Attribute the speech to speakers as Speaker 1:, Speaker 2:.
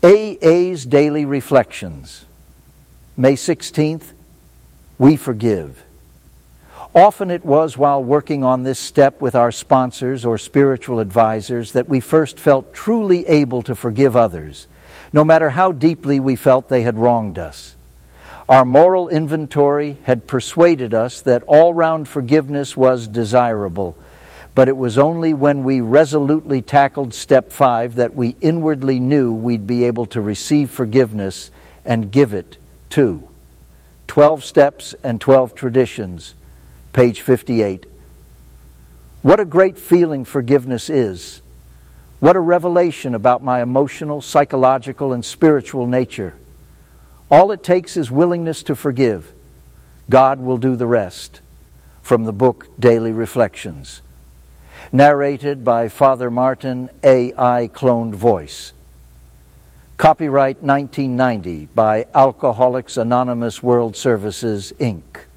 Speaker 1: AA's Daily Reflections. May 16th, we forgive. Often it was while working on this step with our sponsors or spiritual advisors that we first felt truly able to forgive others, no matter how deeply we felt they had wronged us. Our moral inventory had persuaded us that all-round forgiveness was desirable, but it was only when we resolutely tackled step 5 that we inwardly knew we'd be able to receive forgiveness and give it too. 12 Steps and 12 Traditions, page 58. What a great feeling forgiveness is. What a revelation about my emotional, psychological, and spiritual nature. All it takes is willingness to forgive. God will do the rest. From the book Daily Reflections. Narrated by Father Martin A.I. Cloned Voice. Copyright 1990 by Alcoholics Anonymous World Services, Inc.